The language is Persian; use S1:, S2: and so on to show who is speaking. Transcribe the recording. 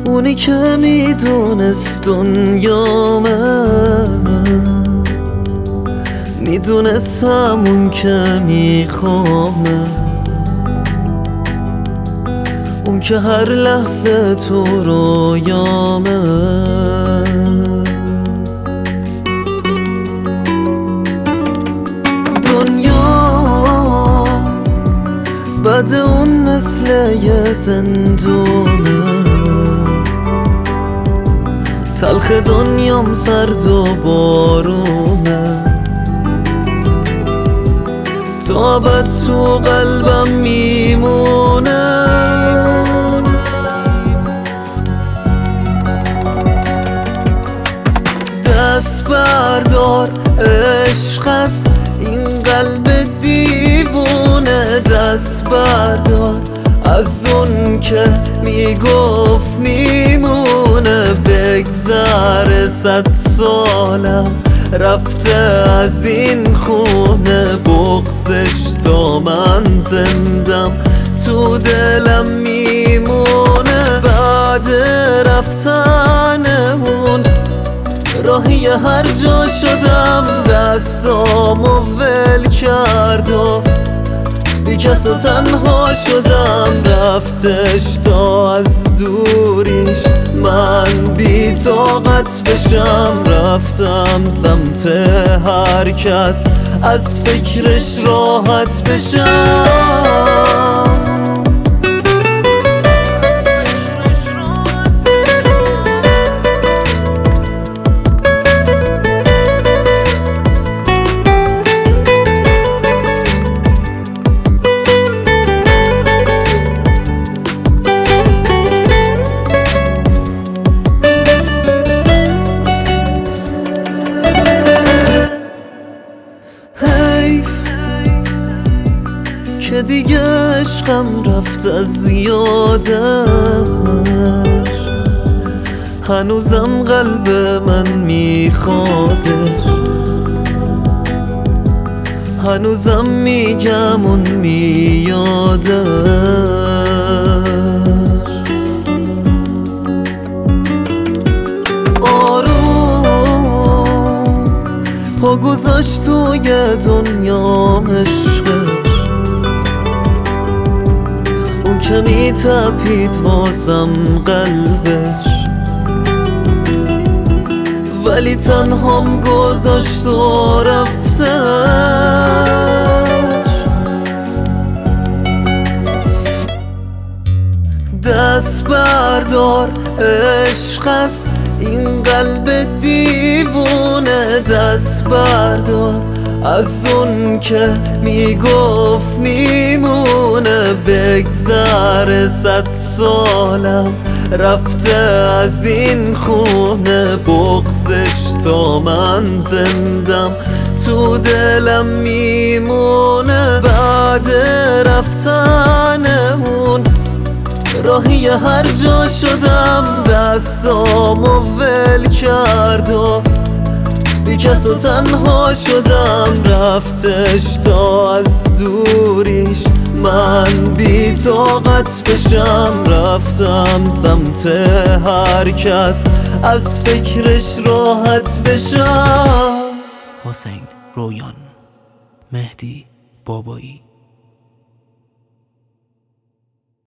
S1: اونی که میدونست دنیامه، میدونست همون که میخوامه، اون که هر لحظه تو رویامه. دنیا بعد اون مثل یه زندونه، تلخ دنیام سرد و بارونه، تا ابد تو قلبم میمونه. دست بردار عشق از این قلب دیوونه، دست بردار از اون که میگفت میمونه. بگذره 100 سالم رفته از این خونه، بغضش تا من زندم تو دلم میمونه. بعد رفتن اون راهی هر جا شدم، دستامو ول کرد و بی کس و تنها شدم. رفتش تا از دوریش من بی طاقت بشم، رفتم سمت هر کس از فکرش راحت بشم. که دیگه عشقم رفت از یادش، هنوزم قلب من میخوادش، هنوزم میگم اون میادش. آروم پا گذاشت توی دنیام عشقش، که میتپید واسم قلبش، ولی تنهام گذاشت و رفتش. دست بردار عشق از این قلب دیوونه، دست بردار از اون که میگفت میمونه. بگذره 100 سالم رفته از این خونه، بغضش تا من زندم تو دلم میمونه. بعد رفتن اون راهی هر جا شدم، دستامو ول کرد و بی کس و تنها شدم. رفتش تا از دوریش من بی طاقت بشم، رفتم سمت هر کس از فکرش راحت بشم.
S2: حسین رویان، مهدی بابایی.